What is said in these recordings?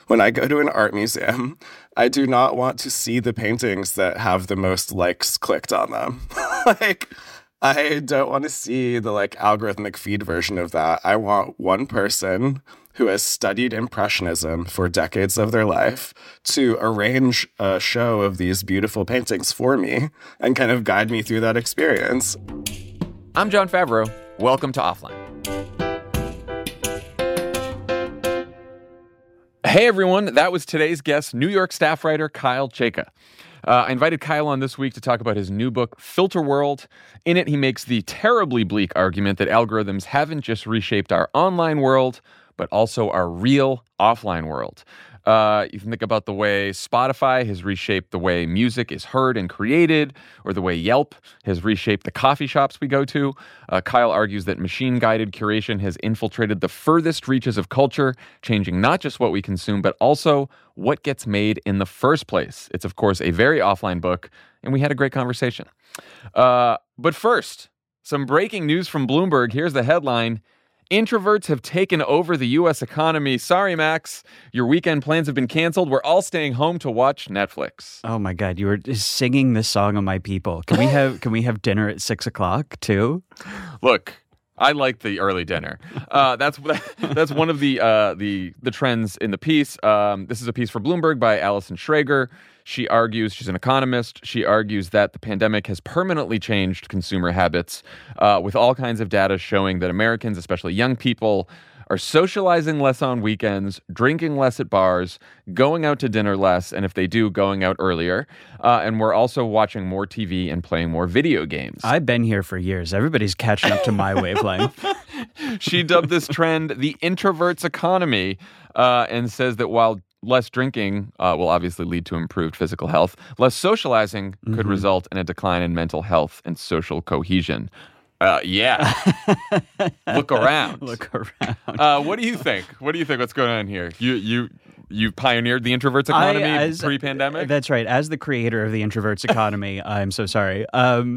When I go to an art museum, I do not want to see the paintings that have the most likes clicked on them. Like, I don't want to see the algorithmic feed version of that. I want one person who has studied Impressionism for decades of their life to arrange a show of these beautiful paintings for me and kind of guide me through that experience. I'm Jon Favreau. Welcome to Offline. Hey, everyone. That was today's guest, New York staff writer Kyle Chayka. I invited Kyle on this week to talk about his new book, Filter World. In it, he makes the terribly bleak argument that algorithms haven't just reshaped our online world, but also our real offline world. You can think about the way Spotify has reshaped the way music is heard and created, or the way Yelp has reshaped the coffee shops we go to. Kyle argues that machine-guided curation has infiltrated the furthest reaches of culture, changing not just what we consume, but also what gets made in the first place. It's, of course, a very offline book, and we had a great conversation. But first, some breaking news from Bloomberg. Here's the headline. Introverts have taken over the U.S. economy. Sorry, Max. Your weekend plans have been canceled. We're all staying home to watch Netflix. Oh my God, you were singing this song of my people. Can we have dinner at 6:00 too? Look, I like the early dinner. That's one of the trends in the piece. This is a piece for Bloomberg by Allison Schrager. She argues, she's an economist, she argues that the pandemic has permanently changed consumer habits, with all kinds of data showing that Americans, especially young people, are socializing less on weekends, drinking less at bars, going out to dinner less, and if they do, going out earlier. And we're also watching more TV and playing more video games. I've been here for years. Everybody's catching up to my wavelength. She dubbed this trend the introvert's economy, and says that while less drinking will obviously lead to improved physical health, less socializing could result in a decline in mental health and social cohesion. Yeah. Look around. Look around. What do you think? What's going on here? You pioneered the introvert's economy pre-pandemic? That's right. As the creator of the introvert's economy, I'm so sorry.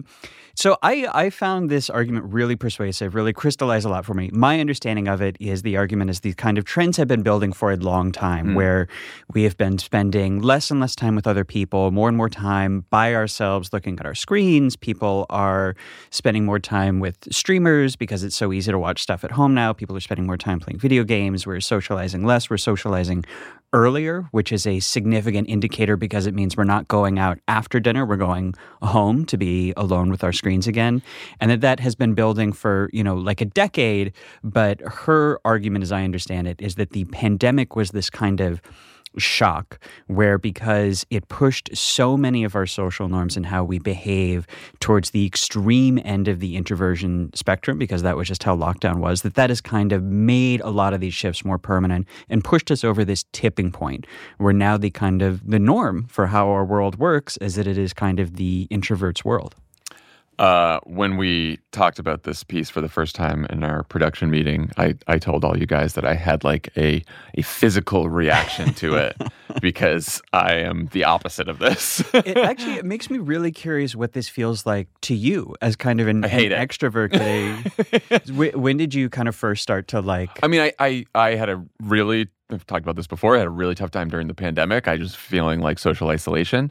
So I found this argument really persuasive, really crystallized a lot for me. My understanding of it is the argument is these kind of trends have been building for a long time, where we have been spending less and less time with other people, more and more time by ourselves looking at our screens. People are spending more time with streamers because it's so easy to watch stuff at home now. People are spending more time playing video games. We're socializing less. We're socializing earlier, which is a significant indicator because it means we're not going out after dinner. We're going home to be alone with our screens again. And that has been building for, like a decade. But her argument, as I understand it, is that the pandemic was this kind of shock where because it pushed so many of our social norms and how we behave towards the extreme end of the introversion spectrum, because that was just how lockdown was, that has kind of made a lot of these shifts more permanent and pushed us over this tipping point where now the norm for how our world works is that it is kind of the introvert's world. When we talked about this piece for the first time in our production meeting, I told all you guys that I had a physical reaction to it because I am the opposite of this. It makes me really curious what this feels like to you as kind of an extrovert. When did you kind of first start to I mean, I had I've talked about this before. I had a really tough time during the pandemic. I just feeling like social isolation.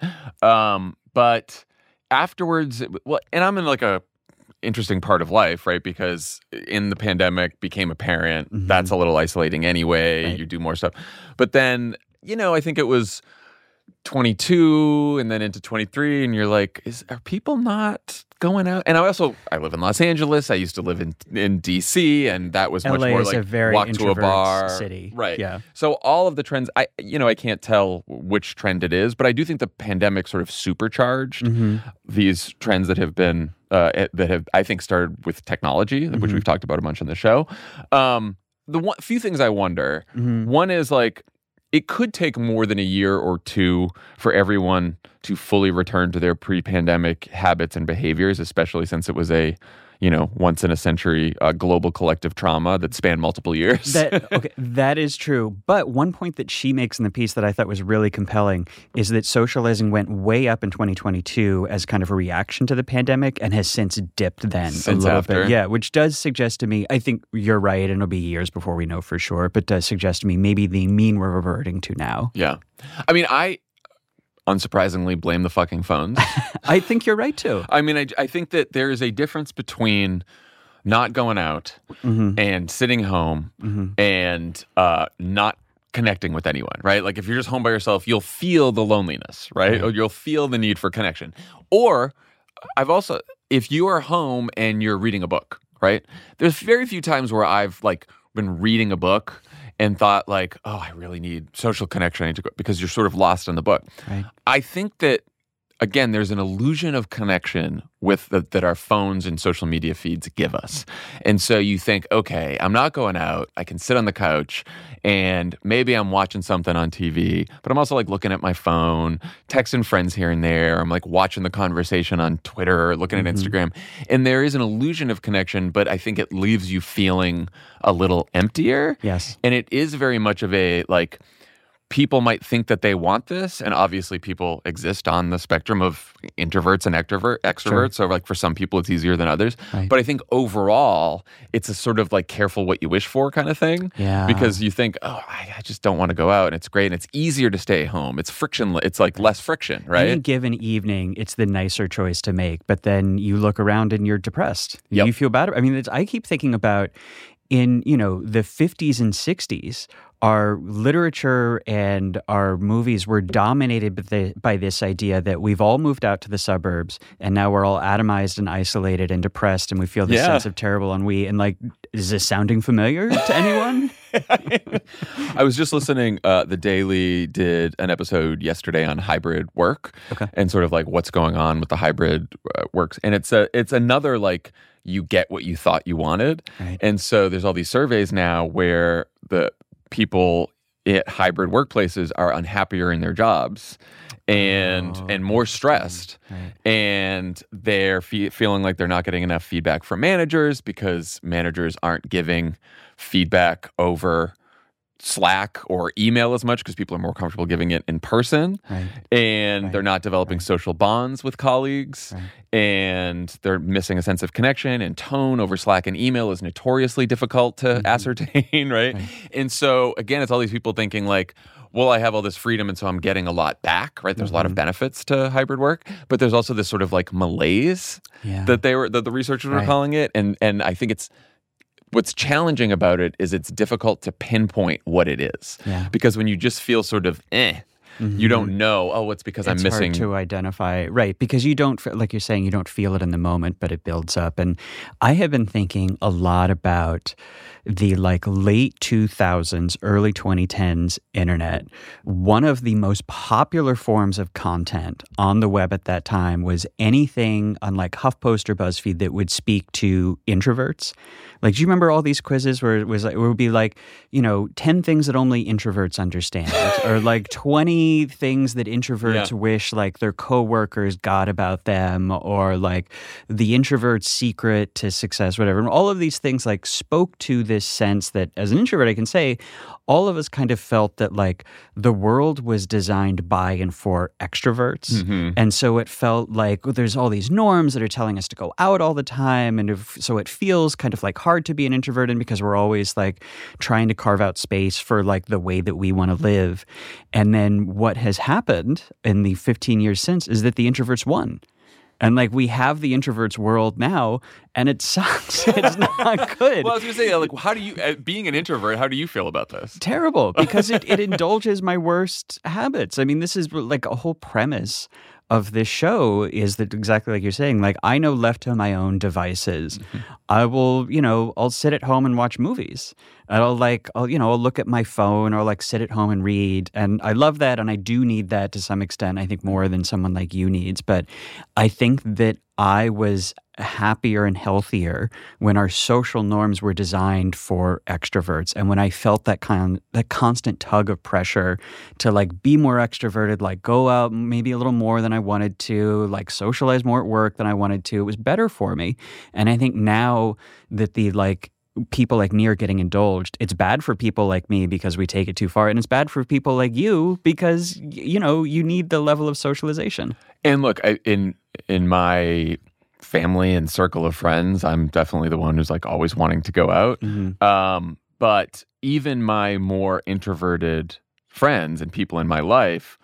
But afterwards, and I'm in a interesting part of life, right? Because in the pandemic, became a parent. Mm-hmm. That's a little isolating anyway. Right. You do more stuff. But then, I think it was 22 and then into 23, and you're like, are people not going out? And I live in Los Angeles. I used to live in DC, and that was much LA more is a very walk to a bar city. Right. Yeah. So all of the trends, I can't tell which trend it is, but I do think the pandemic sort of supercharged these trends that have been I think started with technology, which we've talked about a bunch on the show. Few things I wonder. One is it could take more than a year or two for everyone to fully return to their pre-pandemic habits and behaviors, especially since it was a once in a century global collective trauma that spanned multiple years. That is true. But one point that she makes in the piece that I thought was really compelling is that socializing went way up in 2022 as kind of a reaction to the pandemic and has since dipped then a little bit. Yeah, which does suggest to me, I think you're right, and it'll be years before we know for sure, but does suggest to me maybe the mean we're reverting to now. Yeah. I mean, I unsurprisingly blame the fucking phones. I think you're right too. I mean, I think that there is a difference between not going out and sitting home and not connecting with anyone, right? Like if you're just home by yourself, you'll feel the loneliness, right? Or you'll feel the need for connection. Or if you are home and you're reading a book, right? There's very few times where I've been reading a book and thought like, oh, I really need social connection. I need to go, because you're sort of lost in the book. Right. I think that, again, there's an illusion of connection that our phones and social media feeds give us. And so you think, okay, I'm not going out. I can sit on the couch and maybe I'm watching something on TV, but I'm also looking at my phone, texting friends here and there. I'm watching the conversation on Twitter, looking at Instagram. And there is an illusion of connection, but I think it leaves you feeling a little emptier. Yes. And it is very much of a people might think that they want this, and obviously people exist on the spectrum of introverts and extroverts. Sure. So for some people it's easier than others. Right. But I think overall it's a sort of careful what you wish for kind of thing. Yeah. Because you think, oh, I just don't want to go out, and it's great, and it's easier to stay home. It's frictionless. It's less friction, right? Any given evening, it's the nicer choice to make. But then you look around and you're depressed. Yep. You feel bad. I mean, I keep thinking about in the 50s and 60s, our literature and our movies were dominated by this idea that we've all moved out to the suburbs and now we're all atomized and isolated and depressed and we feel this sense of terrible ennui. And is this sounding familiar to anyone? I was just listening. The Daily did an episode yesterday on hybrid work and sort of what's going on with the hybrid works. And it's another you get what you thought you wanted. Right. And so there's all these surveys now where the people at hybrid workplaces are unhappier in their jobs and more stressed. Right. And they're feeling like they're not getting enough feedback from managers because managers aren't giving feedback over Slack or email as much because people are more comfortable giving it in person. Right. And they're not developing social bonds with colleagues. Right. And they're missing a sense of connection, and tone over Slack and email is notoriously difficult to ascertain, right? And so, again, it's all these people thinking well, I have all this freedom and so I'm getting a lot back, right? There's a lot of benefits to hybrid work, but there's also this sort of malaise that the researchers were calling it. And I think what's challenging about it is it's difficult to pinpoint what it is. Yeah. Because when you just feel sort of you don't know, it's because I'm missing. It's hard to identify, right? Because you don't, like you're saying, you don't feel it in the moment, but it builds up. And I have been thinking a lot about the late 2000s, early 2010s internet. One of the most popular forms of content on the web at that time was anything on HuffPost or BuzzFeed that would speak to introverts. Do you remember all these quizzes where it would be 10 things that only introverts understand, or 20 things that introverts wish their coworkers got about them, or the introvert's secret to success, whatever. And all of these things spoke to this sense that as an introvert, I can say all of us kind of felt that the world was designed by and for extroverts. Mm-hmm. And so it felt there's all these norms that are telling us to go out all the time. And so it feels kind of hard to be an introvert, and because we're always trying to carve out space for the way that we want to live. And then what has happened in the 15 years since is that the introverts won. And we have the introverts world now, and it sucks. It's not good. Well, I was going to say, how do you, being an introvert, how do you feel about this? Terrible, because it indulges my worst habits. I mean, this is a whole premise of this show is that exactly like you're saying, I know left to my own devices, I will, I'll sit at home and watch movies. And I'll look at my phone or sit at home and read. And I love that. And I do need that to some extent, I think more than someone like you needs. But I think that I was happier and healthier when our social norms were designed for extroverts, and when I felt that constant tug of pressure to like be more extroverted, like go out maybe a little more than I wanted to, like socialize more at work than I wanted to. It was better for me. And I think now that the like people like me are getting indulged, it's bad for people like me because we take it too far, and it's bad for people like you because you know you need the level of socialization. And look, in my family and circle of friends, I'm definitely the one who's like always wanting to go out. But even my more introverted friends and people in my life,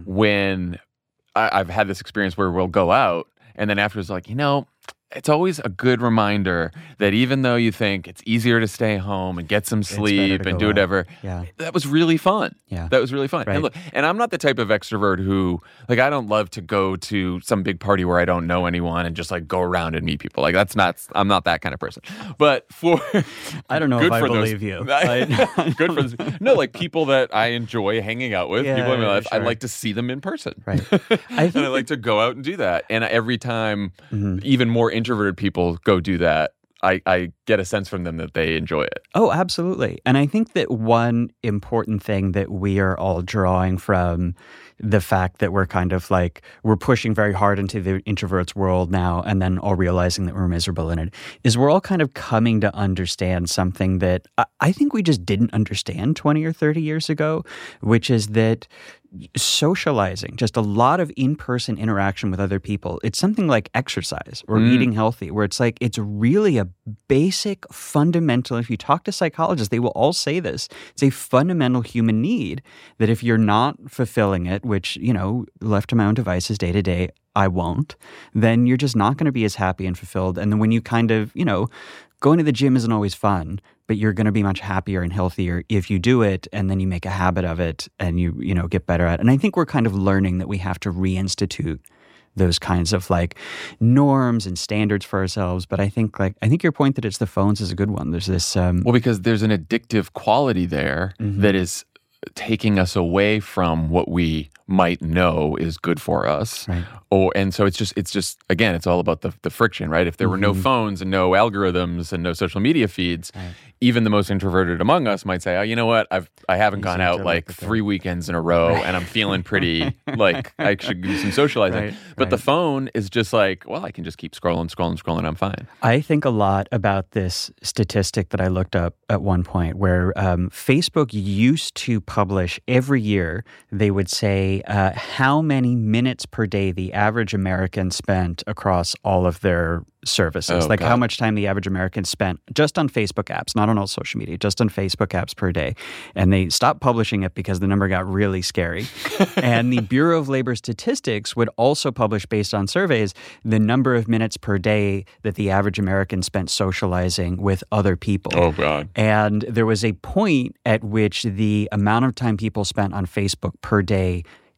when I've had this experience where we'll go out and then afterwards like, you know, it's always a good reminder that even though you think it's easier to stay home and get some sleep and do whatever, that was really fun. Yeah. That was really fun. Right. And look, and I'm not the type of extrovert who, like, I don't love to go to some big party where I don't know anyone and just like go around and meet people. Like I'm not that kind of person. But for I don't know if I believe you. Good for those. No, like people that I enjoy hanging out with, people in my life, sure. I like to see them in person. Right. And I like to go out and do that. And every time, even more introverted people go do that, I get a sense from them that they enjoy it. Oh, absolutely. And I think that one important thing that we are all drawing from the fact that we're kind of like, we're pushing very hard into the introverts world now and then all realizing that we're miserable in it, is we're all kind of coming to understand something that I think we just didn't understand 20 or 30 years ago, which is that socializing, just a lot of in-person interaction with other people, it's something like exercise or eating healthy, where it's like, it's really a basic, fundamental, if you talk to psychologists, they will all say this, it's a fundamental human need that if you're not fulfilling it, which, you know, left to my own devices day to day, I won't, then you're just not going to be as happy and fulfilled. And then when you kind of, you know, going to the gym isn't always fun, but you're going to be much happier and healthier if you do it, and then you make a habit of it and you know, get better at it. And I think we're kind of learning that we have to reinstitute those kinds of like norms and standards for ourselves. But I think your point that it's the phones is a good one. There's this well, because there's an addictive quality there that is taking us away from what we might know is good for us. Right. And so it's just again, it's all about the friction, right? If there were no phones and no algorithms and no social media feeds, even the most introverted among us might say, oh, you know what? I haven't gone out like 3 weekends in a row and I'm feeling pretty like I should do some socializing. But the phone is just like, well, I can just keep scrolling. I'm fine. I think a lot about this statistic that I looked up at one point where Facebook used to publish every year, they would say how many minutes per day the average American spent across all of their services. How much time the average American spent just on Facebook apps, not on all social media, just on Facebook apps per day. And they stopped publishing it because the number got really scary. And the Bureau of Labor Statistics would also publish, based on surveys, the number of minutes per day that the average American spent socializing with other people. Oh, God. And there was a point at which the amount of time people spent on Facebook per day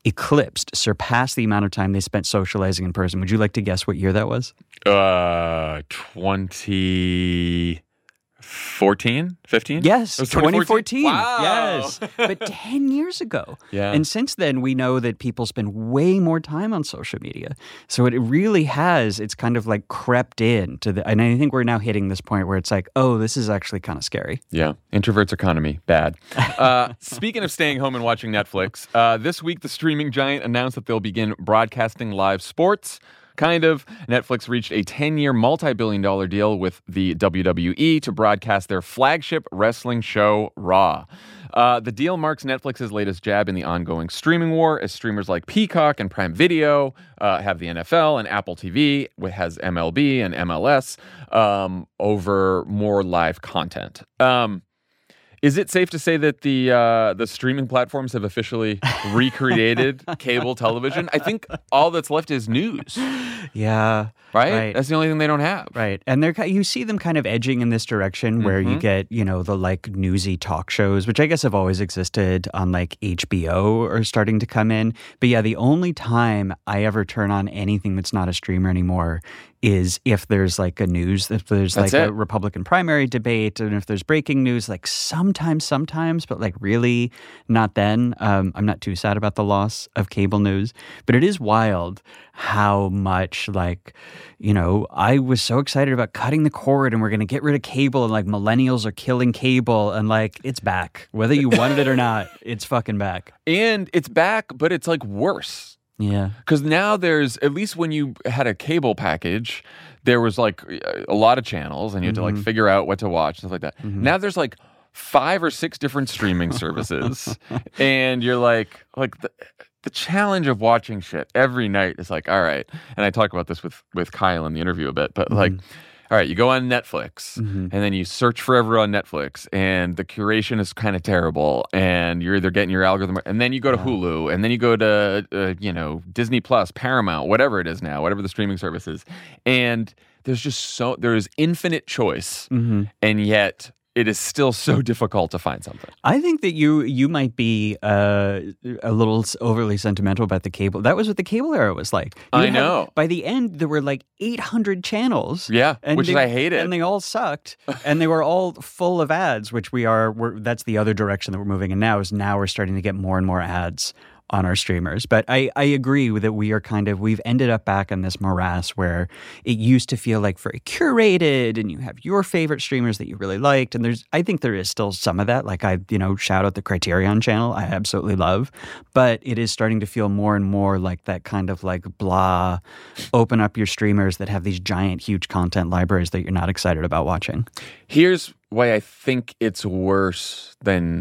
surpassed the amount of time they spent socializing in person. Would you like to guess what year that was? 2014, 15? Yes, it was 2014. Wow. Yes, but 10 years ago. Yeah. And since then, we know that people spend way more time on social media. So it really has, it's kind of like crept in to and I think we're now hitting this point where it's like, oh, this is actually kind of scary. Yeah. Introverts economy, bad. Speaking of staying home and watching Netflix, this week the streaming giant announced that they'll begin broadcasting live sports. Kind of. Netflix reached a 10-year, multi-billion-dollar deal with the WWE to broadcast their flagship wrestling show, Raw. The deal marks Netflix's latest jab in the ongoing streaming war, as streamers like Peacock and Prime Video have the NFL, and Apple TV has MLB and MLS over more live content. Is it safe to say that the streaming platforms have officially recreated cable television? I think all that's left is news. Yeah. Right? That's the only thing they don't have. Right. And you see them kind of edging in this direction where you get, you know, the like newsy talk shows, which I guess have always existed on like HBO, are starting to come in. But yeah, the only time I ever turn on anything that's not a streamer anymore is if there's like a news, if there's like a Republican primary debate, and if there's breaking news, like some sometimes, but like really not then. I'm not too sad about the loss of cable news, but it is wild how much like, I was so excited about cutting the cord and we're going to get rid of cable and like millennials are killing cable and like it's back. Whether you wanted it or not, it's fucking back. And it's back, but it's like worse. Yeah. Because now there's, at least when you had a cable package, there was like a lot of channels and you had to like figure out what to watch, stuff like that. Now there's like 5 or 6 different streaming services. And you're like the challenge of watching shit every night is like, all right. And I talk about this with Kyle in the interview a bit, but like, all right, you go on Netflix and then you search forever on Netflix and the curation is kind of terrible and you're either getting your algorithm and then you go to Hulu and then you go to, Disney Plus, Paramount, whatever it is now, whatever the streaming service is. And there is infinite choice and yet it is still so difficult to find something. I think that you might be a little overly sentimental about the cable. That was what the cable era was like. I know. By the end, there were like 800 channels. Yeah, which I hated. And they all sucked. And they were all full of ads, which that's the other direction that we're moving in now, is now we're starting to get more and more ads on our streamers. But I agree with that we've ended up back in this morass where it used to feel like very curated and you have your favorite streamers that you really liked. And I think there is still some of that. Like shout out the Criterion channel. I absolutely love, but it is starting to feel more and more like that kind of like blah, open up your streamers that have these giant, huge content libraries that you're not excited about watching. Here's why I think it's worse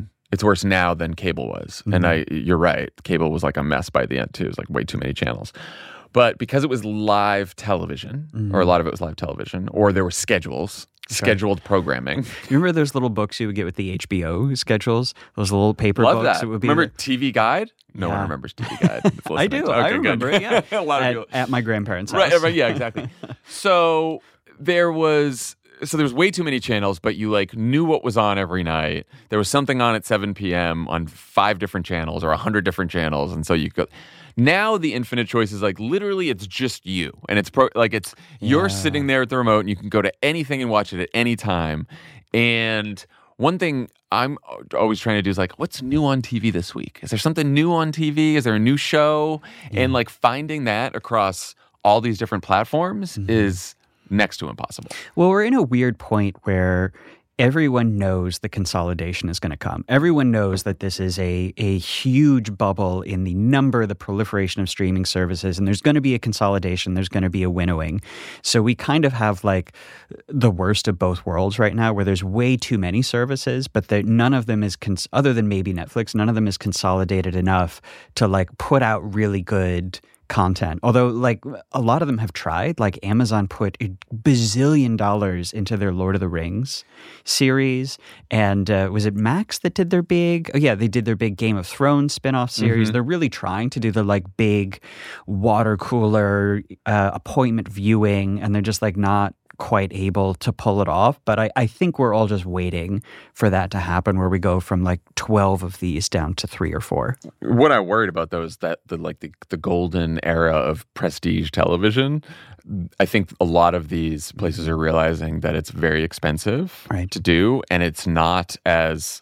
now than cable was. And you're right. Cable was like a mess by the end too. It was like way too many channels. But because it was live television, or a lot of it was live television, or there were scheduled programming. You remember those little books you would get with the HBO schedules? Those little paper Love books? That. It would be remember TV Guide? No one remembers TV Guide. I do. I remember it, yeah. A lot of people. At my grandparents' house. Right, yeah, exactly. So there was way too many channels, but you like knew what was on every night. There was something on at 7 p.m. on 5 different channels or 100 different channels. And so you go. Now the infinite choice is like literally it's just you. And you're sitting there at the remote and you can go to anything and watch it at any time. And one thing I'm always trying to do is like, what's new on TV this week? Is there something new on TV? Is there a new show? And like finding that across all these different platforms is next to impossible. Well, we're in a weird point where everyone knows the consolidation is going to come. Everyone knows that this is a huge bubble in the proliferation of streaming services, and there's going to be a consolidation. There's going to be a winnowing. So we kind of have like the worst of both worlds right now, where there's way too many services, but none of them is, other than maybe Netflix, none of them is consolidated enough to like put out really good content. Although like a lot of them have tried, like Amazon put $1 bazillion into their Lord of the Rings series. And was it Max that did their big, they did their big Game of Thrones spinoff series. They're really trying to do the like big water cooler appointment viewing, and they're just like not quite able to pull it off. But I think we're all just waiting for that to happen, where we go from like 12 of these down to 3 or 4. What I worried about though is that the golden era of prestige television, I think a lot of these places are realizing that it's very expensive to do, and it's not as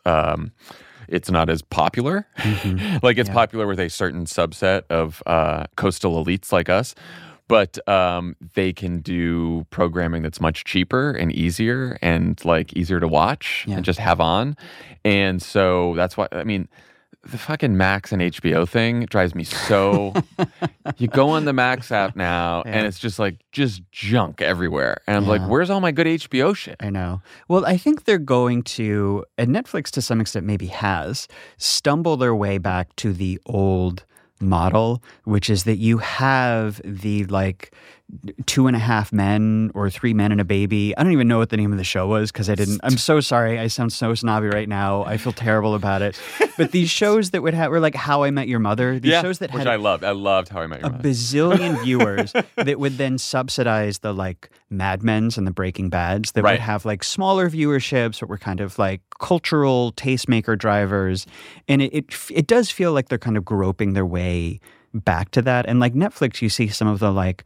popular. Like it's popular with a certain subset of coastal elites like us. But they can do programming that's much cheaper and easier and like easier to watch and just have on. And so that's why, I mean, the fucking Max and HBO thing drives me so... You go on the Max app now and it's just junk everywhere. And I'm like, where's all my good HBO shit? I know. Well, I think they're going to, and Netflix to some extent maybe has, stumble their way back to the old model, which is that you have the like 2.5 men or 3 men and a baby. I don't even know what the name of the show was because I'm so sorry. I sound so snobby right now. I feel terrible about it. But these shows that were like How I Met Your Mother. These shows that which I loved. I loved How I Met Your Mother. A bazillion viewers that would then subsidize the like Mad Men's and the Breaking Bads that would have like smaller viewerships, but were kind of like cultural tastemaker drivers. And it does feel like they're kind of groping their way back to that. And like Netflix, you see some of the like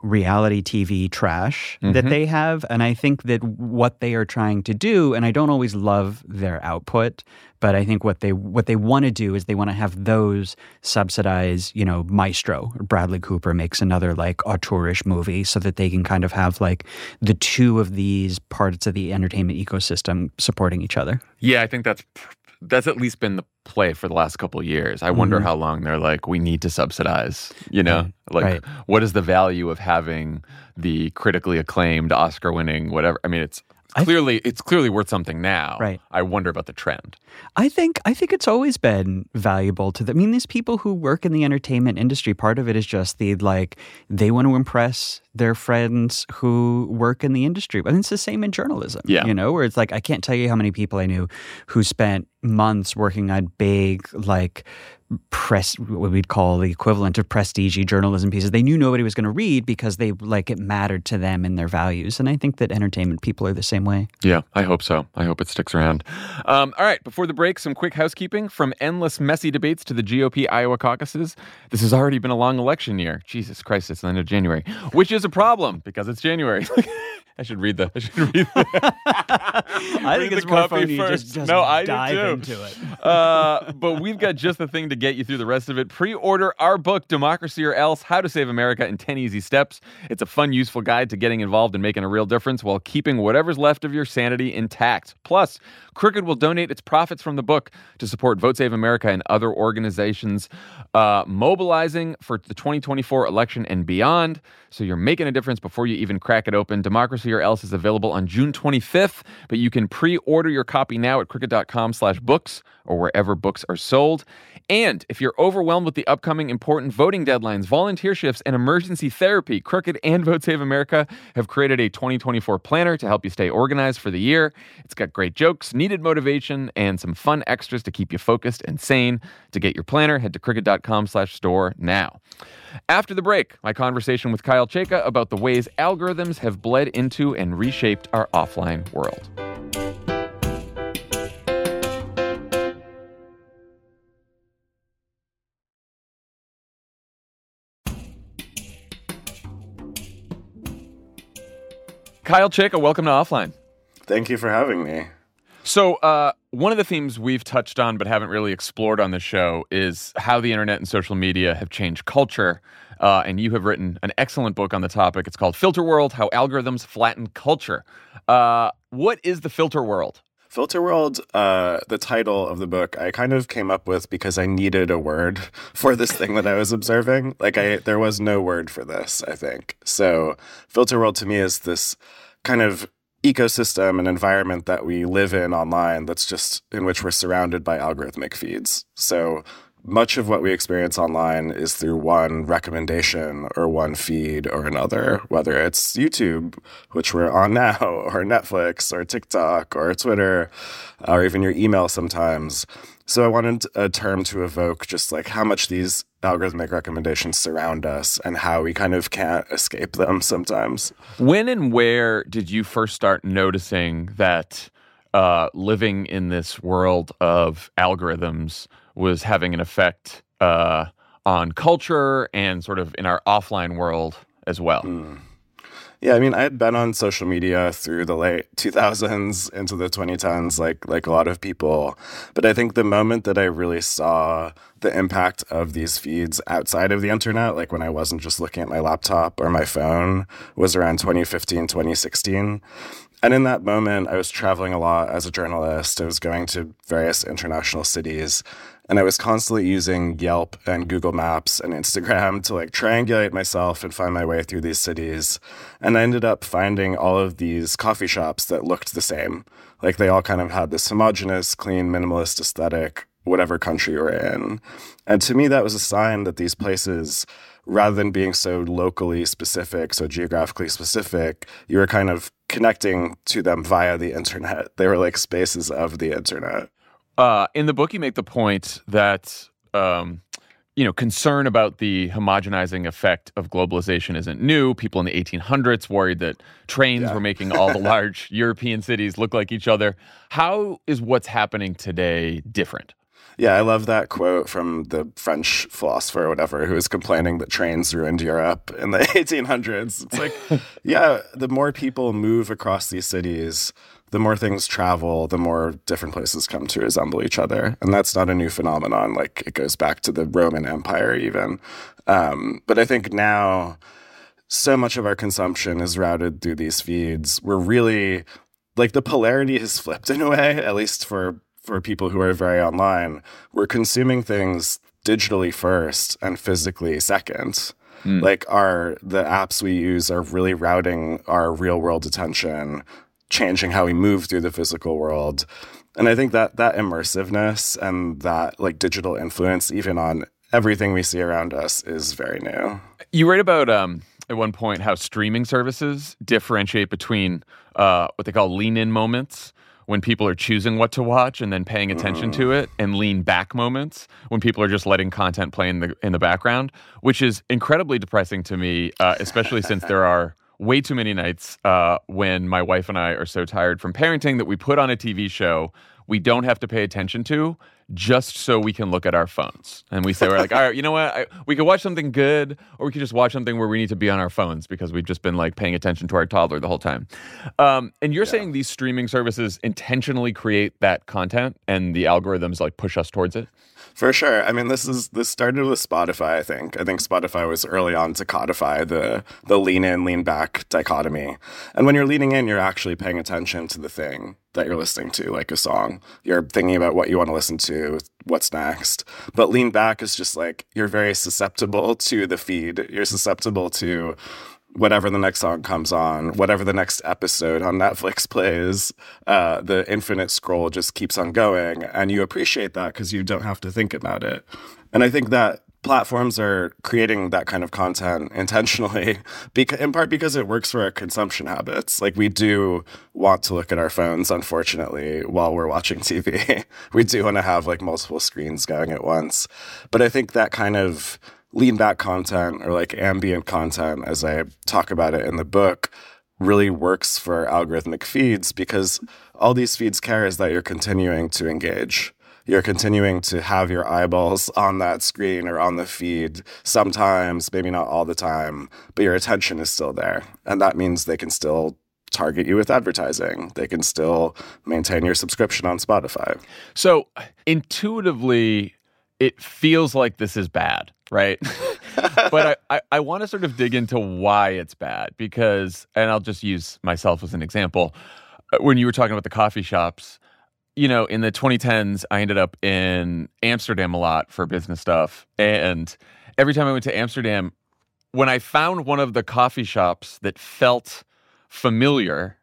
reality TV trash that they have. And I think that what they are trying to do, and I don't always love their output, but I think what they want to do is they want to have those subsidize, Maestro. Bradley Cooper makes another like auteurish movie so that they can kind of have like the two of these parts of the entertainment ecosystem supporting each other. Yeah, I think that's at least been the play for the last couple of years. I wonder how long they're like, we need to subsidize, what is the value of having the critically acclaimed, Oscar-winning, whatever? I mean, it's clearly worth something now. Right. I wonder about the trend. I think it's always been valuable to them. I mean, these people who work in the entertainment industry, part of it is just they want to impress their friends who work in the industry. But it's the same in journalism, where it's like, I can't tell you how many people I knew who spent months working on big, like, press, what we'd call the equivalent of prestige journalism pieces. They knew nobody was going to read because it mattered to them and their values. And I think that entertainment people are the same way. Yeah, I hope so. I hope it sticks around. All right, before the break, some quick housekeeping. From endless messy debates to the GOP Iowa caucuses, this has already been a long election year. Jesus Christ, it's the end of January, which is a problem because it's January. I should read the. I think it's more fun you just dive into it. But we've got just the thing to get you through the rest of it. Pre-order our book, Democracy or Else: How to Save America in 10 Easy Steps. It's a fun, useful guide to getting involved and making a real difference while keeping whatever's left of your sanity intact. Plus, Crooked will donate its profits from the book to support Vote Save America and other organizations mobilizing for the 2024 election and beyond. So you're making a difference before you even crack it open. Democracy or Else is available on June 25th, but you can pre-order your copy now at crooked.com/books or wherever books are sold. And if you're overwhelmed with the upcoming important voting deadlines, volunteer shifts, and emergency therapy, Crooked and Vote Save America have created a 2024 planner to help you stay organized for the year. It's got great jokes, needed motivation, and some fun extras to keep you focused and sane. To get your planner, head to crooked.com/store now. After the break, my conversation with Kyle Chayka about the ways algorithms have bled into and reshaped our offline world. Kyle Chayka, welcome to Offline. Thank you for having me. So one of the themes we've touched on but haven't really explored on the show is how the internet and social media have changed culture. And you have written an excellent book on the topic. It's called Filter World: How Algorithms Flatten Culture. What is the filter world? Filter World, the title of the book, I kind of came up with because I needed a word for this thing that I was observing. There was no word for this, I think. So Filter World to me is this kind of ecosystem and environment that we live in online that's just in which we're surrounded by algorithmic feeds. So much of what we experience online is through one recommendation or one feed or another, whether it's YouTube, which we're on now, or Netflix, or TikTok, or Twitter, or even your email sometimes. So I wanted a term to evoke just like how much these algorithmic recommendations surround us and how we kind of can't escape them sometimes. When and where did you first start noticing that living in this world of algorithms was having an effect on culture and sort of in our offline world as well? Yeah, I mean, I had been on social media through the late 2000s into the 2010s, like a lot of people. But I think the moment that I really saw the impact of these feeds outside of the internet, like when I wasn't just looking at my laptop or my phone, was around 2015, 2016. And in that moment, I was traveling a lot as a journalist. I was going to various international cities. And I was constantly using Yelp and Google Maps and Instagram to like triangulate myself and find my way through these cities. And I ended up finding all of these coffee shops that looked the same. Like they all kind of had this homogenous, clean, minimalist aesthetic, whatever country you're in. And to me, that was a sign that these places, rather than being so locally specific, so geographically specific, you were kind of connecting to them via the internet. They were like spaces of the internet. In the book, you make the point that, concern about the homogenizing effect of globalization isn't new. People in the 1800s worried that trains were making all the large European cities look like each other. How is what's happening today different? Yeah, I love that quote from the French philosopher or whatever who was complaining that trains ruined Europe in the 1800s. It's like, yeah, the more people move across these cities, the more things travel, the more different places come to resemble each other. And that's not a new phenomenon. Like, it goes back to the Roman Empire even. But I think now so much of our consumption is routed through these feeds. We're really, like, the polarity has flipped in a way, at least for people who are very online. We're consuming things digitally first and physically second. Like, the apps we use are really routing our real world attention, changing how we move through the physical world. And I think that immersiveness and that like digital influence, even on everything we see around us, is very new. You write about at one point how streaming services differentiate between what they call lean-in moments, when people are choosing what to watch and then paying attention to it, and lean back moments when people are just letting content play in the background, which is incredibly depressing to me, especially since there are way too many nights when my wife and I are so tired from parenting that we put on a TV show we don't have to pay attention to just so we can look at our phones. And we're like, all right, you know what? We could watch something good, or we could just watch something where we need to be on our phones because we've just been like paying attention to our toddler the whole time. And you're saying these streaming services intentionally create that content and the algorithms like push us towards it? For sure. I mean, this started with Spotify, I think. I think Spotify was early on to codify the lean in, lean back dichotomy. And when you're leaning in, you're actually paying attention to the thing that you're listening to, like a song. You're thinking about what you want to listen to, what's next. But lean back is just like, you're very susceptible to the feed. You're susceptible to whatever the next song comes on, whatever the next episode on Netflix plays, the infinite scroll just keeps on going. And you appreciate that because you don't have to think about it. And I think that platforms are creating that kind of content intentionally, in part because it works for our consumption habits. Like, we do want to look at our phones, unfortunately, while we're watching TV. We do want to have like multiple screens going at once. But I think that kind of lean back content, or like ambient content, as I talk about it in the book, really works for algorithmic feeds, because all these feeds care is that you're continuing to engage. You're continuing to have your eyeballs on that screen or on the feed sometimes, maybe not all the time, but your attention is still there. And that means they can still target you with advertising. They can still maintain your subscription on Spotify. So intuitively, it feels like this is bad, right? But I want to sort of dig into why it's bad, because, and I'll just use myself as an example. When you were talking about the coffee shops, you know, in the 2010s, I ended up in Amsterdam a lot for business stuff. And every time I went to Amsterdam, when I found one of the coffee shops that felt familiar,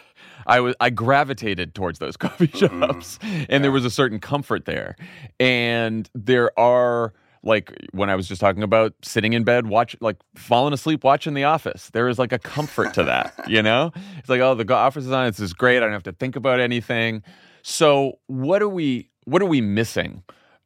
I gravitated towards those coffee shops, and there was a certain comfort there. And there are, like, when I was just talking about sitting in bed, falling asleep watching The Office, there is like a comfort to that, you know? It's like, oh, the Office is on, this is great, I don't have to think about anything. So what are we missing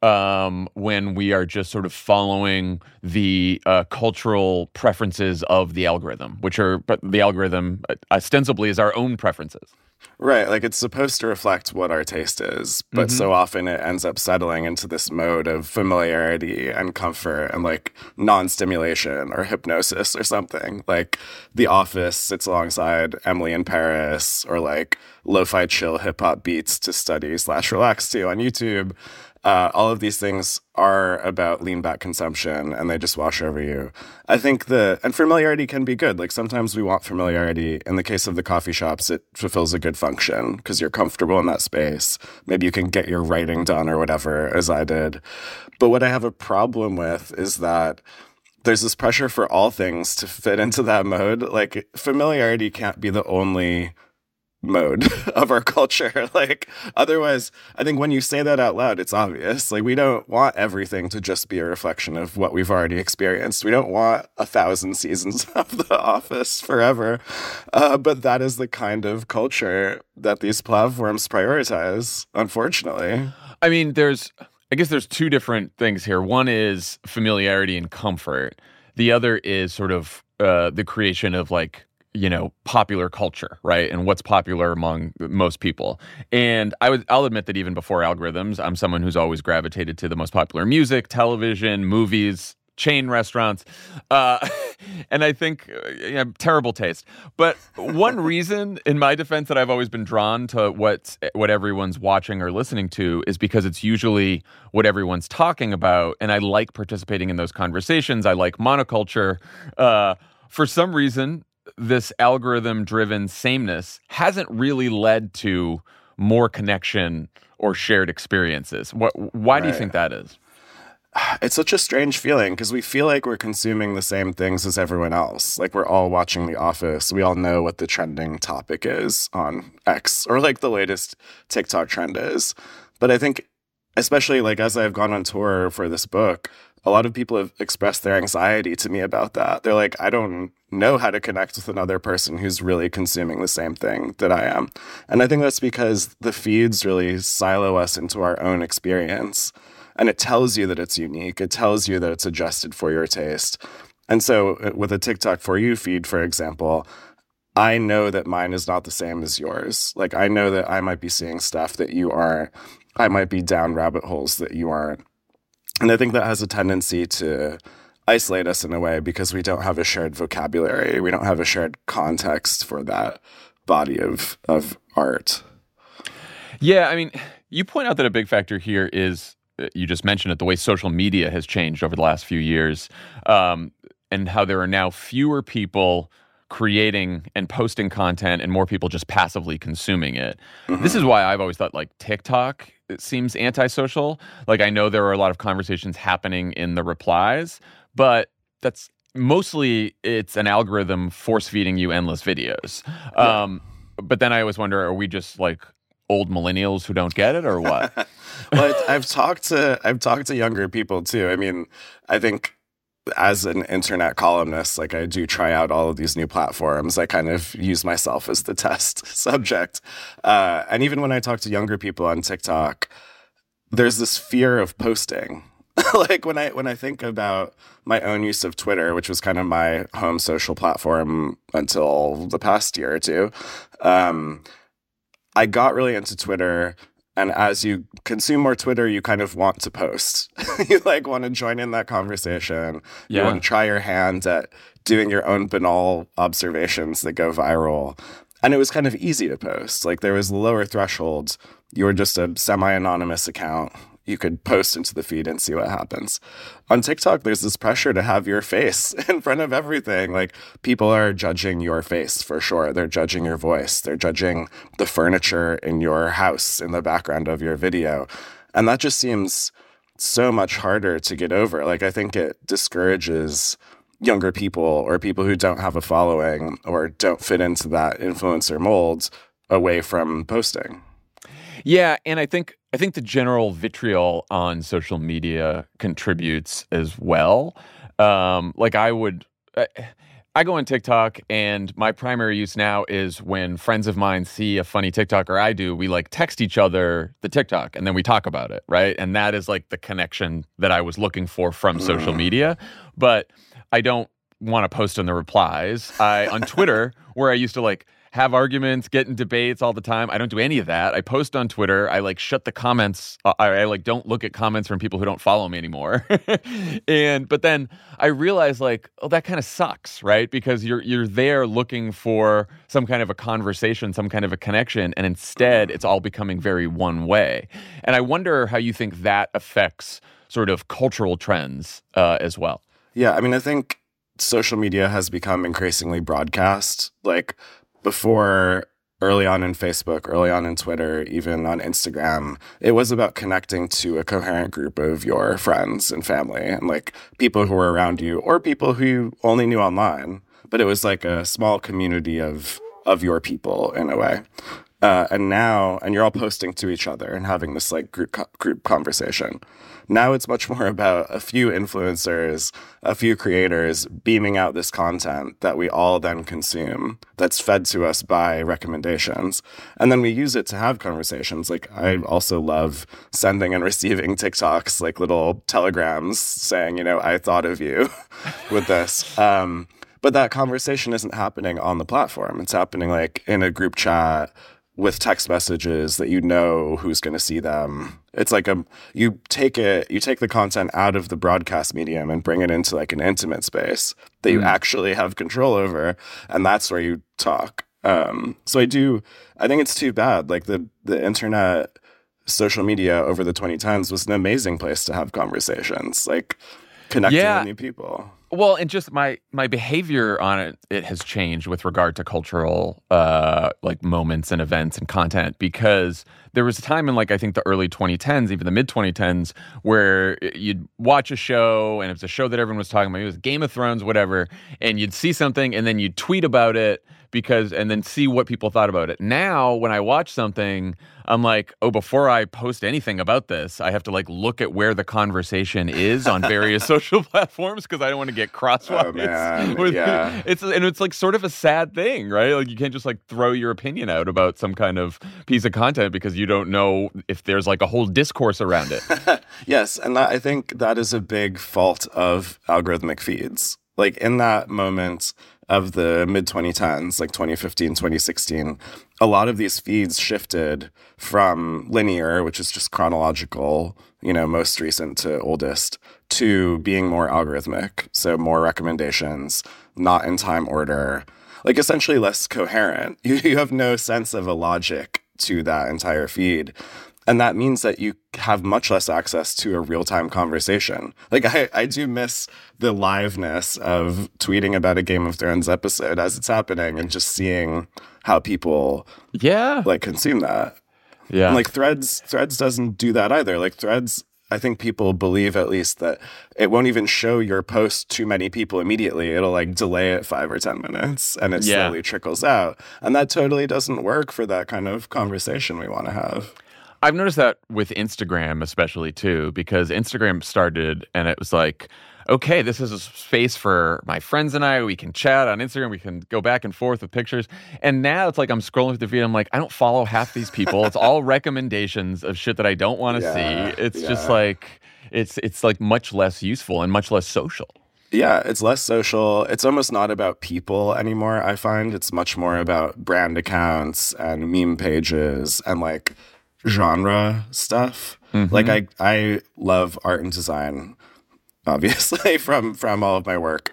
when we are just sort of following the cultural preferences of the algorithm, but the algorithm ostensibly is our own preferences? Right, like it's supposed to reflect what our taste is, but so often it ends up settling into this mode of familiarity and comfort and like non-stimulation or hypnosis or something. Like The Office sits alongside Emily in Paris, or like lo-fi chill hip-hop beats to study/relax to on YouTube. All of these things are about lean back consumption, and they just wash over you. I think and familiarity can be good. Like, sometimes we want familiarity. In the case of the coffee shops, it fulfills a good function because you're comfortable in that space. Maybe you can get your writing done or whatever, as I did. But what I have a problem with is that there's this pressure for all things to fit into that mode. Like, familiarity can't be the only mode of our culture. Like, otherwise, I think when you say that out loud, it's obvious. Like, we don't want everything to just be a reflection of what we've already experienced. We don't want 1,000 seasons of The Office forever. But that is the kind of culture that these platforms prioritize, unfortunately. I mean, I guess there's two different things here. One is familiarity and comfort. The other is sort of the creation of like popular culture, right? And what's popular among most people. And I'll admit that even before algorithms, I'm someone who's always gravitated to the most popular music, television, movies, chain restaurants. And I think terrible taste. But one reason, in my defense, that I've always been drawn to what everyone's watching or listening to is because it's usually what everyone's talking about. And I like participating in those conversations. I like monoculture. For some reason, this algorithm-driven sameness hasn't really led to more connection or shared experiences. Why do you think that is? It's such a strange feeling because we feel like we're consuming the same things as everyone else. Like we're all watching The Office. We all know what the trending topic is on X or like the latest TikTok trend is. But I think, especially like as I've gone on tour for this book, a lot of people have expressed their anxiety to me about that. They're like, I don't know how to connect with another person who's really consuming the same thing that I am. And I think that's because the feeds really silo us into our own experience. And it tells you that it's unique. It tells you that it's adjusted for your taste. And so with a TikTok For You feed, for example, I know that mine is not the same as yours. Like, I know that I might be seeing stuff that you aren't. I might be down rabbit holes that you aren't. And I think that has a tendency to isolate us in a way because we don't have a shared vocabulary. We don't have a shared context for that body of art. Yeah, I mean, you point out that a big factor here is, you just mentioned it, the way social media has changed over the last few years, and how there are now fewer people creating and posting content and more people just passively consuming it. Mm-hmm. This is why I've always thought like TikTok seems antisocial. Like I know there are a lot of conversations happening in the replies, but that's mostly it's an algorithm force feeding you endless videos. Yeah. But then I always wonder, are we just like old millennials who don't get it or what? Well, I've talked to younger people too. I mean, I think as an internet columnist, like I do try out all of these new platforms. I kind of use myself as the test subject. And even when I talk to younger people on TikTok, there's this fear of posting. Like when I think about my own use of Twitter, which was kind of my home social platform until the past year or two, I got really into Twitter. And as you consume more Twitter, you kind of want to post. You like want to join in that conversation. Yeah. You want to try your hand at doing your own banal observations that go viral. And it was kind of easy to post. Like there was lower thresholds. You were just a semi-anonymous account. You could post into the feed and see what happens. On TikTok, there's this pressure to have your face in front of everything. Like people are judging your face for sure. They're judging your voice. They're judging the furniture in your house in the background of your video. And that just seems so much harder to get over. Like I think it discourages younger people or people who don't have a following or don't fit into that influencer mold away from posting. Yeah, and I think the general vitriol on social media contributes as well. Like I go on TikTok, and my primary use now is when friends of mine see a funny TikTok or I do, we like text each other the TikTok, and then we talk about it, right? And that is like the connection that I was looking for from social media. But I don't want to post in the replies. On Twitter, where I used to like have arguments, get in debates all the time. I don't do any of that. I post on Twitter. I like shut the comments. I like don't look at comments from people who don't follow me anymore. But then I realized like, oh, that kind of sucks, right? Because you're there looking for some kind of a conversation, some kind of a connection, and instead it's all becoming very one way. And I wonder how you think that affects sort of cultural trends as well. Yeah, I mean, I think social media has become increasingly broadcast. Like before, early on in Facebook, early on in Twitter, even on Instagram, it was about connecting to a coherent group of your friends and family and like people who were around you or people who you only knew online. But it was like a small community of your people in a way. And you're all posting to each other and having this like group conversation. Now it's much more about a few influencers, a few creators beaming out this content that we all then consume that's fed to us by recommendations. And then we use it to have conversations. Like I also love sending and receiving TikToks, like little telegrams saying, I thought of you with this. But that conversation isn't happening on the platform. It's happening like in a group chat with text messages that you know who's going to see them. It's like you take the content out of the broadcast medium and bring it into like an intimate space that you actually have control over, and that's where you talk. So I think it's too bad. Like the internet, social media over the 2010s was an amazing place to have conversations, like connecting with new people. Well, and just my behavior on it has changed with regard to cultural like moments and events and content, because there was a time in like I think the early 2010s, even the mid 2010s, where you'd watch a show and it was a show that everyone was talking about. It was Game of Thrones, whatever, and you'd see something and then you'd tweet about it and then see what people thought about it. Now, when I watch something, I'm like, oh, before I post anything about this, I have to like look at where the conversation is on various social platforms because I don't want to get crosswise. Oh, man. It's like sort of a sad thing, right? Like you can't just like throw your opinion out about some kind of piece of content because you don't know if there's like a whole discourse around it. Yes, and I think that is a big fault of algorithmic feeds. Like in that moment of the mid 2010s, like 2015, 2016, a lot of these feeds shifted from linear, which is just chronological, most recent to oldest, to being more algorithmic. So more recommendations, not in time order, like essentially less coherent. You have no sense of a logic to that entire feed. And that means that you have much less access to a real-time conversation. Like, I do miss the liveness of tweeting about a Game of Thrones episode as it's happening and just seeing how people like consume that. Yeah. And like Threads doesn't do that either. Like Threads, I think people believe at least that it won't even show your post to many people immediately. It'll like delay it 5 or 10 minutes and it slowly trickles out. And that totally doesn't work for that kind of conversation we want to have. I've noticed that with Instagram especially too, because Instagram started and it was like, okay, this is a space for my friends and I. We can chat on Instagram. We can go back and forth with pictures. And now it's like I'm scrolling through the feed. I'm like, I don't follow half these people. It's all recommendations of shit that I don't want to see. It's just like, it's like much less useful and much less social. Yeah, it's less social. It's almost not about people anymore, I find. It's much more about brand accounts and meme pages and like genre stuff. Mm-hmm. Like I love art and design, obviously, from all of my work.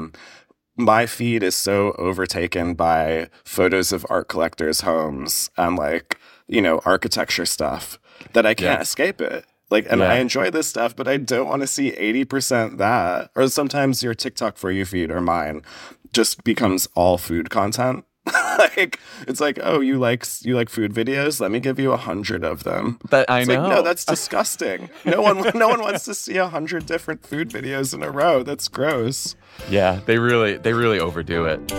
My feed is so overtaken by photos of art collectors' homes and like, architecture stuff that I can't escape it. Like, and I enjoy this stuff, but I don't want to see 80% that. Or sometimes your TikTok For You feed or mine just becomes all food content. Like it's like, oh, you like food videos? Let me give you 100 of them. I know. Like, no, that's disgusting. No one wants to see 100 different food videos in a row. That's gross. Yeah, they really overdo it.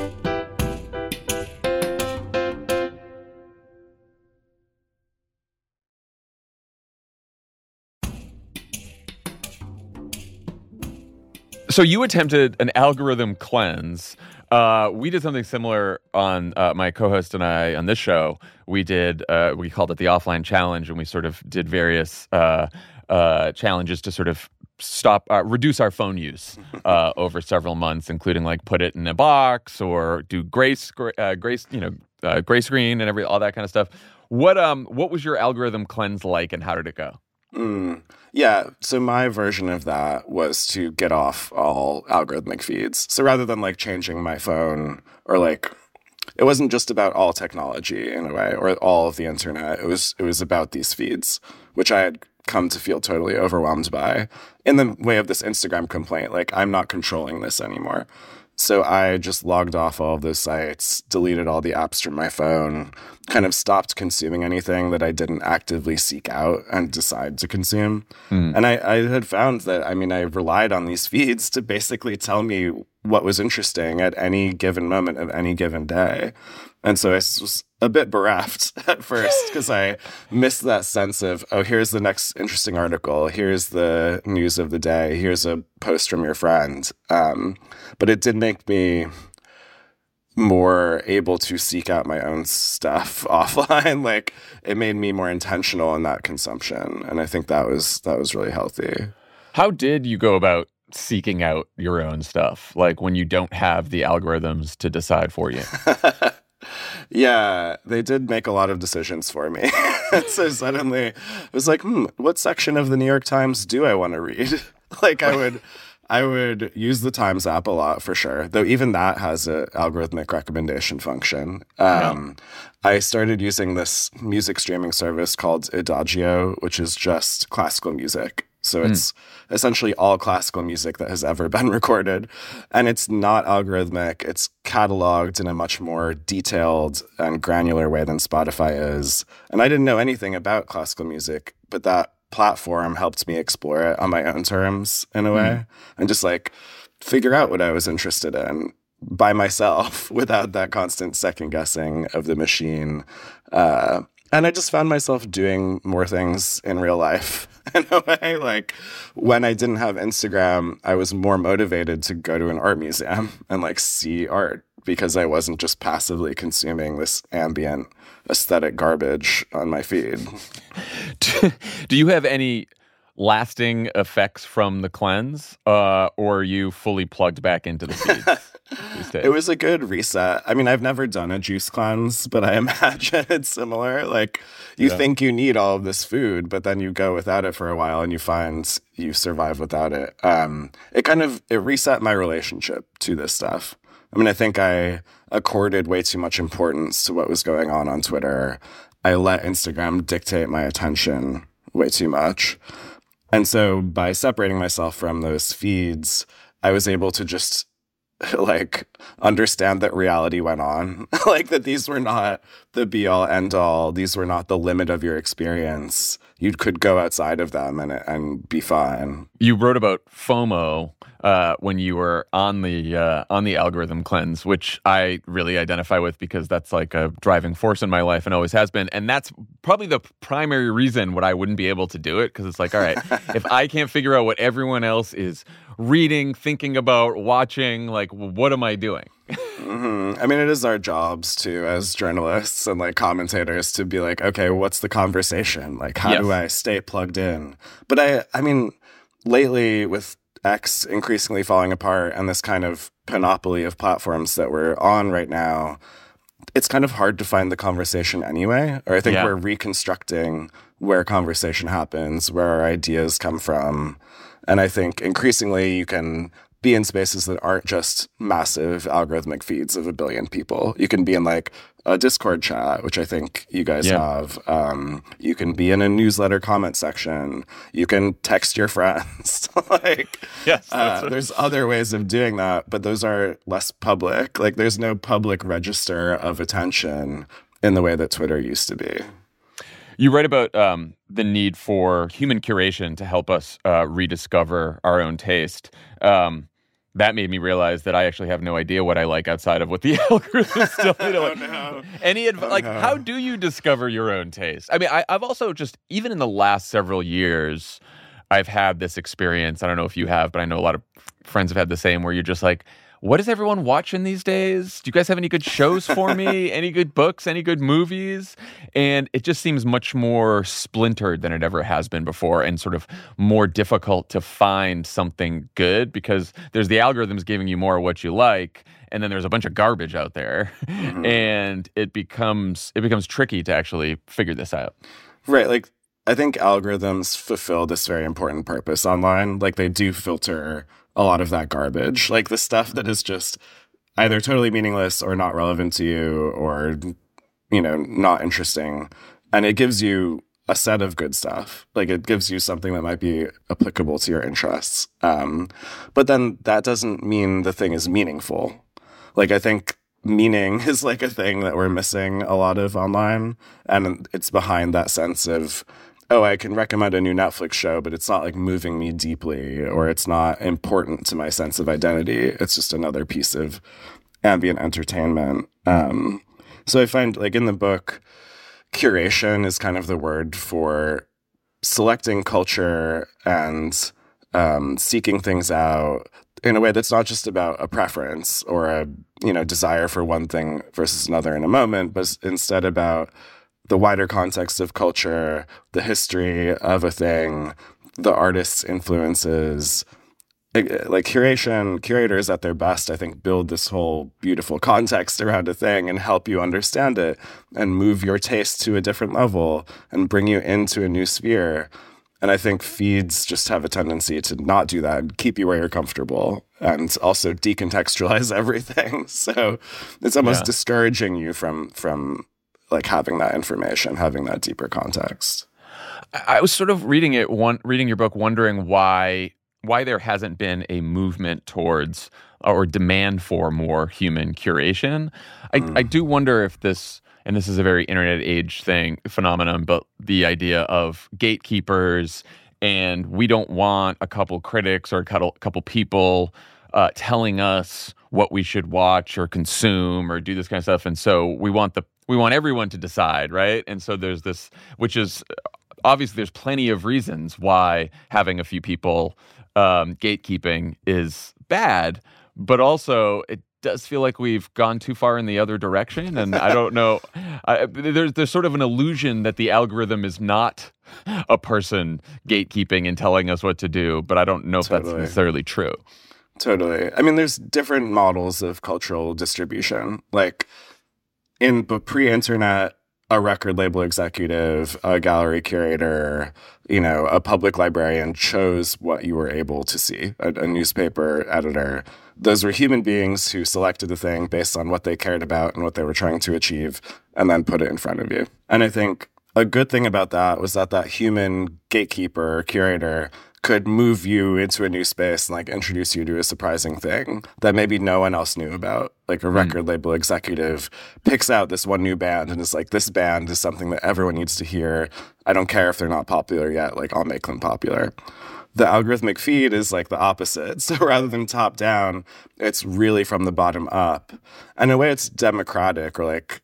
So you attempted an algorithm cleanse. We did something similar on my co-host and I on this show. We called it the Offline Challenge, and we sort of did various challenges to sort of reduce our phone use over several months, including like put it in a box or do gray screen and all that kind of stuff. What was your algorithm cleanse like, and how did it go? Yeah, so my version of that was to get off all algorithmic feeds. So rather than like changing my phone, or like it wasn't just about all technology in a way or all of the internet. It was about these feeds, which I had come to feel totally overwhelmed by in the way of this Instagram complaint. Like, I'm not controlling this anymore. So I just logged off all of those sites, deleted all the apps from my phone, kind of stopped consuming anything that I didn't actively seek out and decide to consume. And I had found that, I relied on these feeds to basically tell me what was interesting at any given moment of any given day. And so I was a bit bereft at first because I missed that sense of, oh, here's the next interesting article. Here's the news of the day. Here's a post from your friend. But it did make me more able to seek out my own stuff offline. Like, it made me more intentional in that consumption. And I think that was really healthy. How did you go about seeking out your own stuff, like when you don't have the algorithms to decide for you? Yeah, they did make a lot of decisions for me. So suddenly it was like, what section of the New York Times do I want to read? Like I would use the Times app a lot for sure, though even that has an algorithmic recommendation function. I started using this music streaming service called Adagio, which is just classical music. So it's essentially all classical music that has ever been recorded. And it's not algorithmic. It's cataloged in a much more detailed and granular way than Spotify is. And I didn't know anything about classical music, but that platform helped me explore it on my own terms in a way and just like figure out what I was interested in by myself without that constant second guessing of the machine. And I just found myself doing more things in real life in a way. Like when I didn't have Instagram, I was more motivated to go to an art museum and like see art because I wasn't just passively consuming this ambient aesthetic garbage on my feed. Do you have any lasting effects from the cleanse, or are you fully plugged back into the feeds these days? It was a good reset. I mean, I've never done a juice cleanse, but I imagine it's similar. Like you think you need all of this food, but then you go without it for a while and you find you survive without it. It reset my relationship to this stuff. I mean, I think I accorded way too much importance to what was going on Twitter. I let Instagram dictate my attention way too much. And so by separating myself from those feeds, I was able to just like understand that reality went on, like that these were not the be all end all. These were not the limit of your experience. You could go outside of them and be fine. You wrote about FOMO when you were on the algorithm cleanse, which I really identify with because that's like a driving force in my life and always has been. And that's probably the primary reason why I wouldn't be able to do it, because it's like, all right, if I can't figure out what everyone else is reading, thinking about, watching, like, what am I doing? I mean, it is our jobs too, as journalists and like commentators, to be like, okay, what's the conversation? Like, how do I stay plugged in? But I mean, lately with X increasingly falling apart and this kind of panoply of platforms that we're on right now, it's kind of hard to find the conversation anyway. Or I think we're reconstructing where conversation happens, where our ideas come from. And I think increasingly you can be in spaces that aren't just massive algorithmic feeds of a billion people. You can be in like a Discord chat, which I think you guys have. You can be in a newsletter comment section. You can text your friends. There's other ways of doing that, but those are less public. Like there's no public register of attention in the way that Twitter used to be. You write about the need for human curation to help us rediscover our own taste. That made me realize that I actually have no idea what I like outside of what the algorithms tell me. Any advice? How do you discover your own taste? I mean, I've also just, even in the last several years, I've had this experience. I don't know if you have, but I know a lot of friends have had the same, where you're just like, what is everyone watching these days? Do you guys have any good shows for me? Any good books? Any good movies? And it just seems much more splintered than it ever has been before, and sort of more difficult to find something good because there's the algorithms giving you more of what you like, and then there's a bunch of garbage out there. And it becomes tricky to actually figure this out. Right. Like, I think algorithms fulfill this very important purpose online. Like, they do filter a lot of that garbage, like the stuff that is just either totally meaningless or not relevant to you or, you know, not interesting. And it gives you a set of good stuff. Like it gives you something that might be applicable to your interests. But then that doesn't mean the thing is meaningful. Like I think meaning is like a thing that we're missing a lot of online. And it's behind that sense of, oh, I can recommend a new Netflix show, but it's not like moving me deeply or it's not important to my sense of identity. It's just another piece of ambient entertainment. So I find like in the book, curation is kind of the word for selecting culture and seeking things out in a way that's not just about a preference or a, you know, desire for one thing versus another in a moment, but instead about the wider context of culture, the history of a thing, the artist's influences, like curators at their best, I think, build this whole beautiful context around a thing and help you understand it and move your taste to a different level and bring you into a new sphere. And I think feeds just have a tendency to not do that and keep you where you're comfortable and also decontextualize everything. So it's almost discouraging you from like having that information, having that deeper context. I was sort of reading your book, wondering why there hasn't been a movement towards or demand for more human curation. I do wonder if this, and this is a very internet age phenomenon, but the idea of gatekeepers, and we don't want a couple critics or a couple people telling us what we should watch or consume or do this kind of stuff, and so we want everyone to decide, right? And so there's this, which is obviously there's plenty of reasons why having a few people gatekeeping is bad, but also it does feel like we've gone too far in the other direction. And I don't know, there's sort of an illusion that the algorithm is not a person gatekeeping and telling us what to do, but I don't know if that's necessarily true. Totally. I mean, there's different models of cultural distribution. Like in the pre-internet, a record label executive, a gallery curator, a public librarian chose what you were able to see, a newspaper editor. Those were human beings who selected the thing based on what they cared about and what they were trying to achieve, and then put it in front of you. And I think a good thing about that was that human gatekeeper, curator, could move you into a new space and like introduce you to a surprising thing that maybe no one else knew about. Like a record label executive picks out this one new band and is like, this band is something that everyone needs to hear. I don't care if they're not popular yet, like I'll make them popular. The algorithmic feed is like the opposite. So rather than top down, it's really from the bottom up. And in a way it's democratic, or like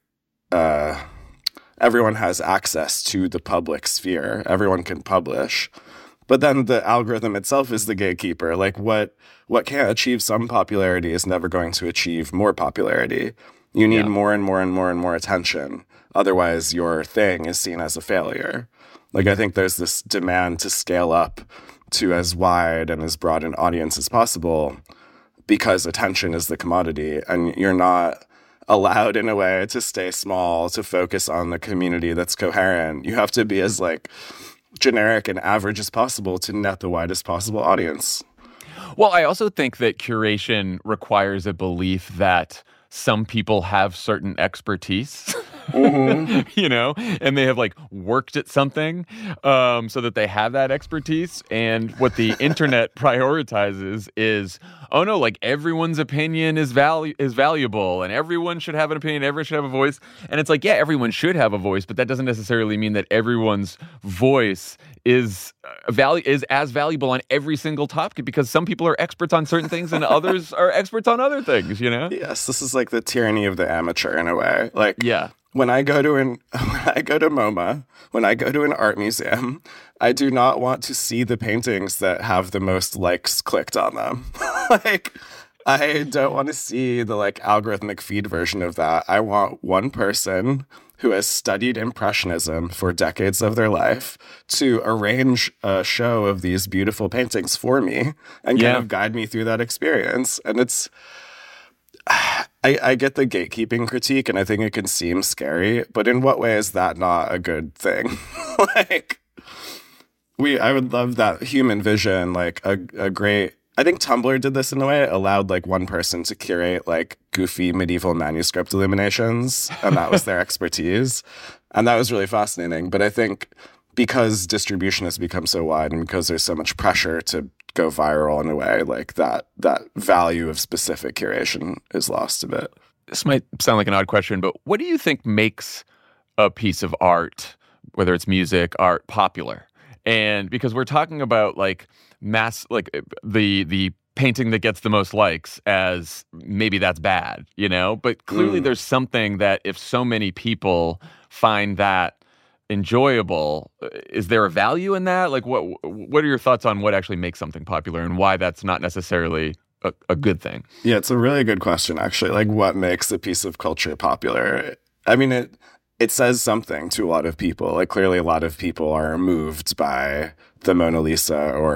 everyone has access to the public sphere. Everyone can publish. But then the algorithm itself is the gatekeeper. Like what can't achieve some popularity is never going to achieve more popularity. You need more and more and more and more attention. Otherwise, your thing is seen as a failure. Like I think there's this demand to scale up to as wide and as broad an audience as possible because attention is the commodity, and you're not allowed in a way to stay small, to focus on the community that's coherent. You have to be as like generic and average as possible to net the widest possible audience. Well, I also think that curation requires a belief that some people have certain expertise, and they have like worked at something so that they have that expertise. And what the internet prioritizes is, oh no, like everyone's opinion is valuable and everyone should have an opinion, everyone should have a voice. And it's like, yeah, everyone should have a voice, but that doesn't necessarily mean that everyone's voice is as valuable on every single topic, because some people are experts on certain things and others are experts on other things, Yes, this is like the tyranny of the amateur in a way. Like, yeah. When I go to MoMA, when I go to an art museum, I do not want to see the paintings that have the most likes clicked on them. Like, I don't want to see the like algorithmic feed version of that. I want one person who has studied Impressionism for decades of their life to arrange a show of these beautiful paintings for me and kind of guide me through that experience. And it's, I get the gatekeeping critique, and I think it can seem scary, but in what way is that not a good thing? Like, I would love that human vision, like a great, I think Tumblr did this in a way. It allowed like one person to curate like goofy medieval manuscript illuminations, and that was their expertise. And that was really fascinating. But I think because distribution has become so wide and because there's so much pressure to go viral in a way, like that value of specific curation is lost a bit. This might sound like an odd question, but what do you think makes a piece of art, whether it's music, art, popular? And because we're talking about like like the painting that gets the most likes as maybe that's bad, but clearly there's something that if so many people find that enjoyable, is there a value in that? Like what are your thoughts on what actually makes something popular and why that's not necessarily a good thing? Yeah, it's a really good question, actually. Like, what makes a piece of culture popular? I mean, it says something to a lot of people. Like, clearly a lot of people are moved by the Mona Lisa or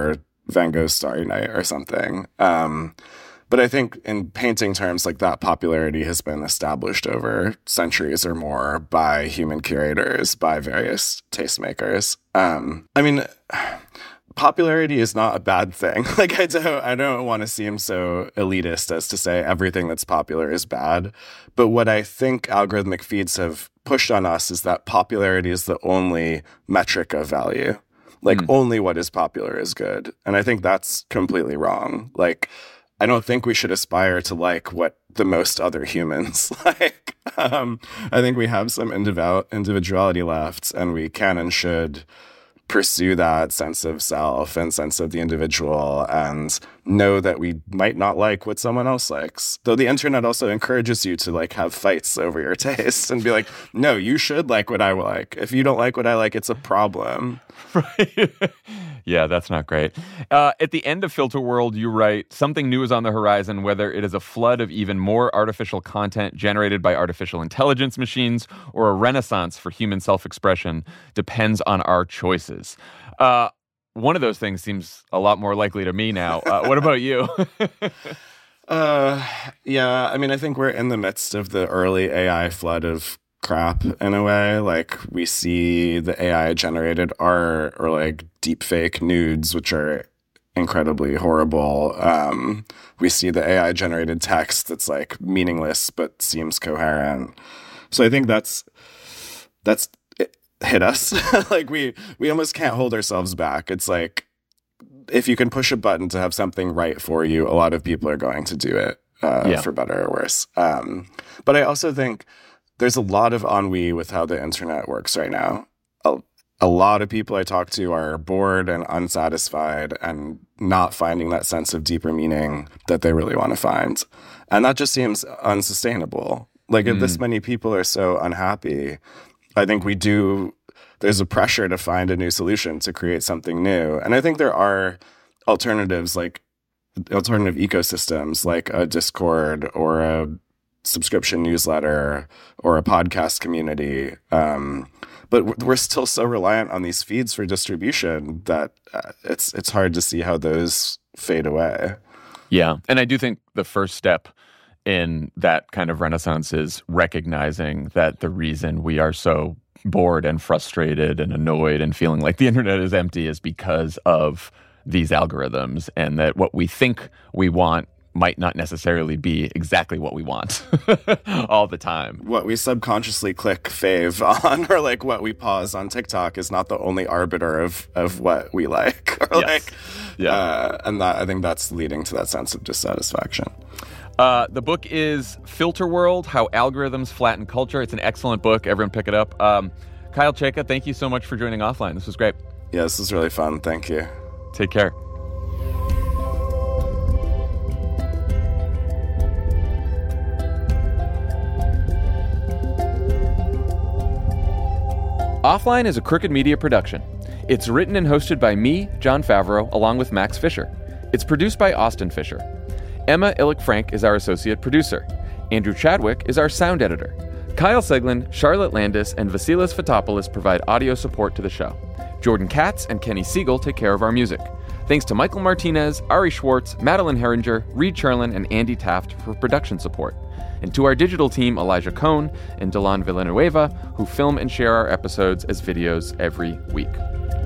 Van Gogh's Starry Night or something. But I think in painting terms, like that popularity has been established over centuries or more by human curators, by various tastemakers. I mean, popularity is not a bad thing. Like I don't want to seem so elitist as to say everything that's popular is bad. But what I think algorithmic feeds have pushed on us is that popularity is the only metric of value. Like only what is popular is good. And I think that's completely wrong. Like, I don't think we should aspire to like what the most other humans like. I think we have some individuality left, and we can and should pursue that sense of self and sense of the individual and know that we might not like what someone else likes. Though the internet also encourages you to like have fights over your tastes and be like, no, you should like what I like. If you don't like what I like, it's a problem. Right. Yeah, that's not great. At the end of Filter World, you write, something new is on the horizon, whether it is a flood of even more artificial content generated by artificial intelligence machines or a renaissance for human self-expression depends on our choices. One of those things seems a lot more likely to me now. What about you? Yeah, I mean, I think we're in the midst of the early AI flood of crap in a way. Like we see the AI generated art or like deep fake nudes, which are incredibly horrible. We see the AI generated text that's like meaningless but seems coherent. So I think that's hit us. Like we almost can't hold ourselves back. It's like if you can push a button to have something right for you, a lot of people are going to do it for better or worse. But I also think there's a lot of ennui with how the internet works right now. A lot of people I talk to are bored and unsatisfied and not finding that sense of deeper meaning that they really want to find. And that just seems unsustainable. Like if this many people are so unhappy, I think there's a pressure to find a new solution to create something new. And I think there are alternatives, like alternative ecosystems, like a Discord or a subscription newsletter or a podcast community. But we're still so reliant on these feeds for distribution that it's hard to see how those fade away. Yeah. And I do think the first step in that kind of renaissance is recognizing that the reason we are so bored and frustrated and annoyed and feeling like the internet is empty is because of these algorithms, and that what we think we want might not necessarily be exactly what we want all the time. What we subconsciously click fave on or like what we pause on TikTok is not the only arbiter of what we like. Or and that I think that's leading to that sense of dissatisfaction. The book is Filter World, How Algorithms Flatten Culture. It's an excellent book. Everyone pick it up. Kyle Chayka, thank you so much for joining Offline. This was great. Yeah, this was really fun. Thank you. Take care. Offline is a Crooked Media production. It's written and hosted by me, John Favreau, along with Max Fisher. It's produced by Austin Fisher. Emma Illick-Frank is our associate producer. Andrew Chadwick is our sound editor. Kyle Seglin, Charlotte Landis, and Vasilis Fotopoulos provide audio support to the show. Jordan Katz and Kenny Siegel take care of our music. Thanks to Michael Martinez, Ari Schwartz, Madeline Herringer, Reed Cherlin, and Andy Taft for production support. And to our digital team, Elijah Cohn and Delon Villanueva, who film and share our episodes as videos every week.